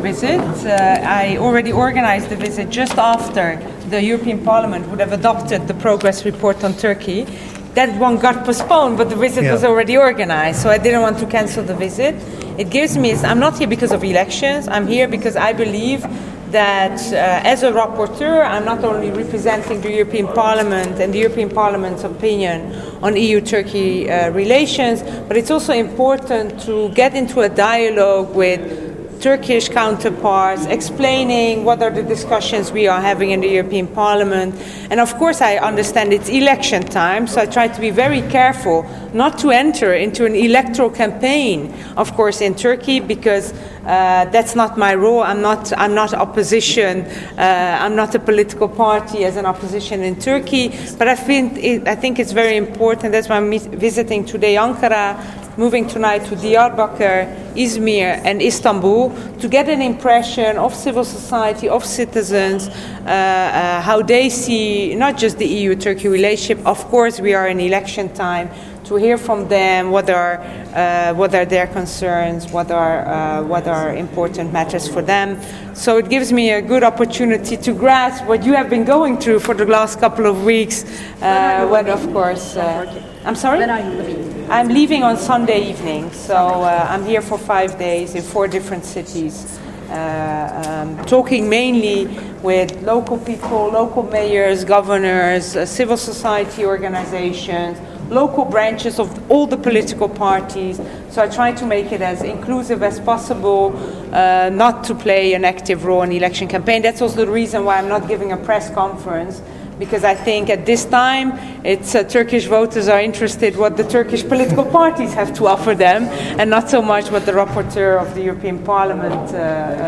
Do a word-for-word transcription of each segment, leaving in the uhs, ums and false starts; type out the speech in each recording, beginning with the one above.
visit. Uh, I already organized the visit just after the European Parliament would have adopted the progress report on Turkey. That one got postponed, but the visit yeah. was already organized, so I didn't want to cancel the visit. It gives me, I'm not here because of elections, I'm here because I believe that uh, as a rapporteur, I'm not only representing the European Parliament and the European Parliament's opinion on E U-Turkey uh, relations, but it's also important to get into a dialogue with Turkish counterparts, explaining what are the discussions we are having in the European Parliament. And of course I understand it's election time, so I try to be very careful not to enter into an electoral campaign, of course, in Turkey, because uh, that's not my role. I'm not, I'm not opposition. Uh, I'm not a political party as an opposition in Turkey. But I think, it, I think it's very important. That's why I'm visiting today Ankara, moving tonight to Diyarbakir, Izmir and Istanbul to get an impression of civil society, of citizens, uh, uh, how they see not just the E U-Turkey relationship. Of course, we are in election time, to hear from them what are uh, what are their concerns, what are uh, what are important matters for them. So it gives me a good opportunity to grasp what you have been going through for the last couple of weeks. Uh, when, of course, uh, I'm sorry. When are you leaving? I'm leaving on Sunday evening, so uh, I'm here for five days in four different cities. Uh, um, talking mainly with local people, local mayors, governors, uh, civil society organizations, local branches of all the political parties. So I try to make it as inclusive as possible, uh, not to play an active role in the election campaign. That's also the reason why I'm not giving a press conference, because I think at this time it's uh, Turkish voters are interested what the Turkish political parties have to offer them, and not so much what the rapporteur of the European Parliament uh,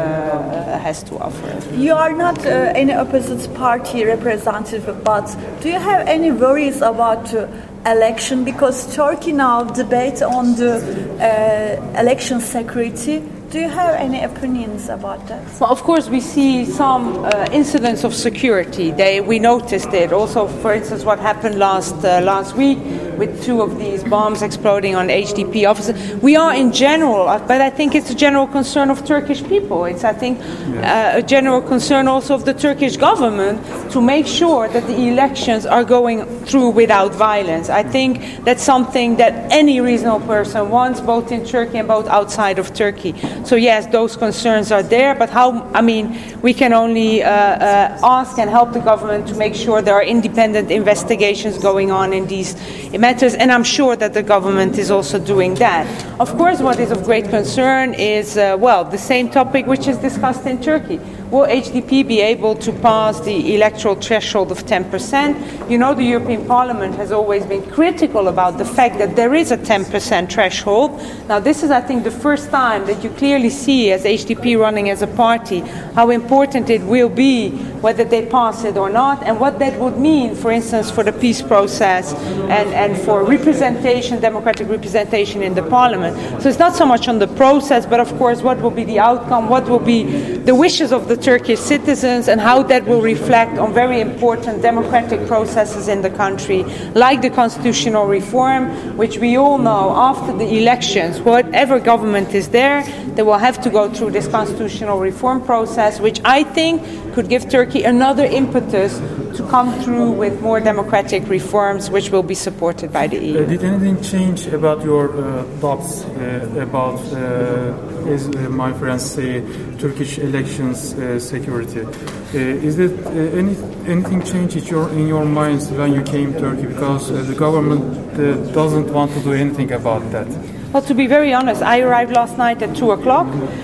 uh, has to offer. You are not uh, any opposite party representative, but do you have any worries about uh, election? Because Turkey now debate on the uh, election security. Do you have any opinions about that? Well, of course, we see some uh, incidents of security. They, we noticed it. Also, for instance, what happened last uh, last week with two of these bombs exploding on H D P offices. We are in general, but I think it's a general concern of Turkish people. It's, I think, uh, a general concern also of the Turkish government to make sure that the elections are going through without violence. I think that's something that any reasonable person wants, both in Turkey and both outside of Turkey. So yes, those concerns are there, but how, I mean, we can only uh, uh, ask and help the government to make sure there are independent investigations going on in these matters, and I'm sure that the government is also doing that. Of course, what is of great concern is, uh, well, the same topic which is discussed in Turkey. Will H D P be able to pass the electoral threshold of ten percent? You know, the European Parliament has always been critical about the fact that there is a ten percent threshold. Now, this is, I think, the first time that you clearly see, as H D P running as a party, how important it will be whether they pass it or not, and what that would mean, for instance, for the peace process and, and for representation, democratic representation in the Parliament. So it's not so much on the process, but of course, what will be the outcome, what will be the wishes of the Turkish citizens, and how that will reflect on very important democratic processes in the country, like the constitutional reform, which we all know after the elections, whatever government is there, they will have to go through this constitutional reform process, which I think could give Turkey another impetus to come through with more democratic reforms, which will be supported by the E U. Uh, did anything change about your uh, thoughts uh, about, uh, as uh, my friends say, Turkish elections uh, security? Uh, is it uh, any anything changed in your in your minds when you came to Turkey? Because uh, the government uh, doesn't want to do anything about that. Well, to be very honest, I arrived last night at two o'clock,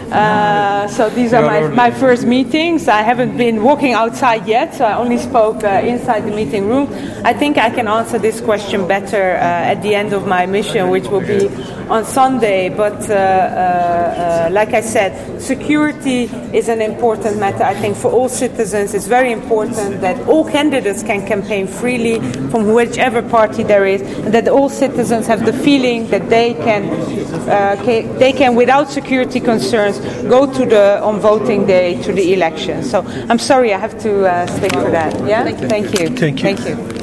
uh, so these are my, my first meetings. I haven't been walking outside yet, so I only spoke uh, inside the meeting room. I think I can answer this question better uh, at the end of my mission, which will be on Sunday. But uh, uh, uh, like I said, security is an important matter, I think, for all citizens. It's very important that all candidates can campaign freely from whichever party there is, and that all citizens have the feeling that they can Uh, they can, without security concerns, go to the on voting day to the election. So I'm sorry, I have to uh, stick to that. Yeah, thank you. Thank you. Thank you.